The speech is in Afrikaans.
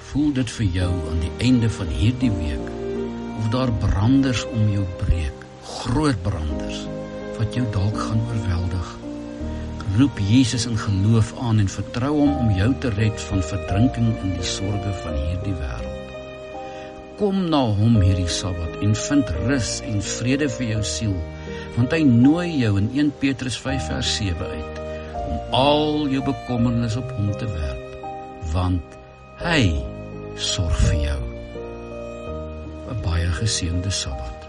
Voel dit vir jou aan die einde van hierdie week, of daar branders om jou breek, groot branders, wat jou dalk gaan oorweldig. Roep Jesus in geloof aan en vertrou hom om jou te red van verdrinking in die sorge van hierdie wêreld. Kom na hom hierdie Sabbat en vind rus en vrede vir jou siel, want hy nooi jou in 1 Petrus 5 vers 7 uit, om al jou bekommernis op hom te werp, want hy sorg vir jou. 'n baie geseënde Sabbat.